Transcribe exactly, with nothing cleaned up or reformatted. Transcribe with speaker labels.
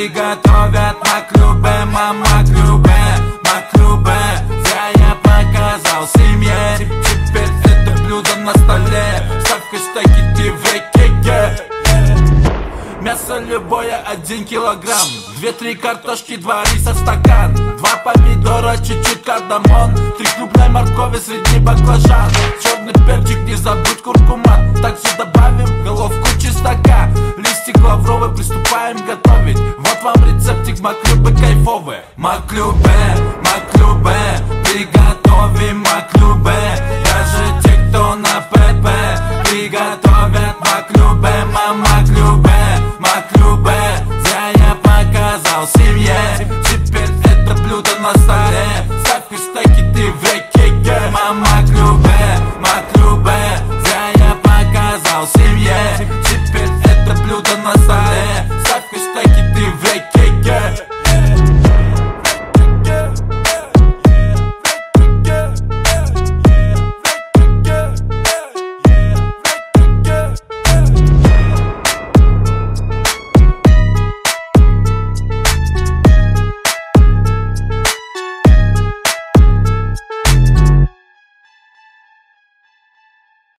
Speaker 1: приготовят маклюбе, маклюбе, маклюбе. Зря я показал семье, теперь это блюдо на столе. Ставь хэштеги ти ви кей кей. Мясо любое один килограмм, две-три картошки, два риса, стакан, два помидора, чуть-чуть кардамон, три крупной моркови, средний баклажан, черный перчик, не забудь куркума. Также добавим головку чеснока, листик лавровый, приступаем готовить. Вот вам рецептик маклюбе кайфовый. Маклюбе, маклюбе, приготовим маклюбе. Даже те, кто на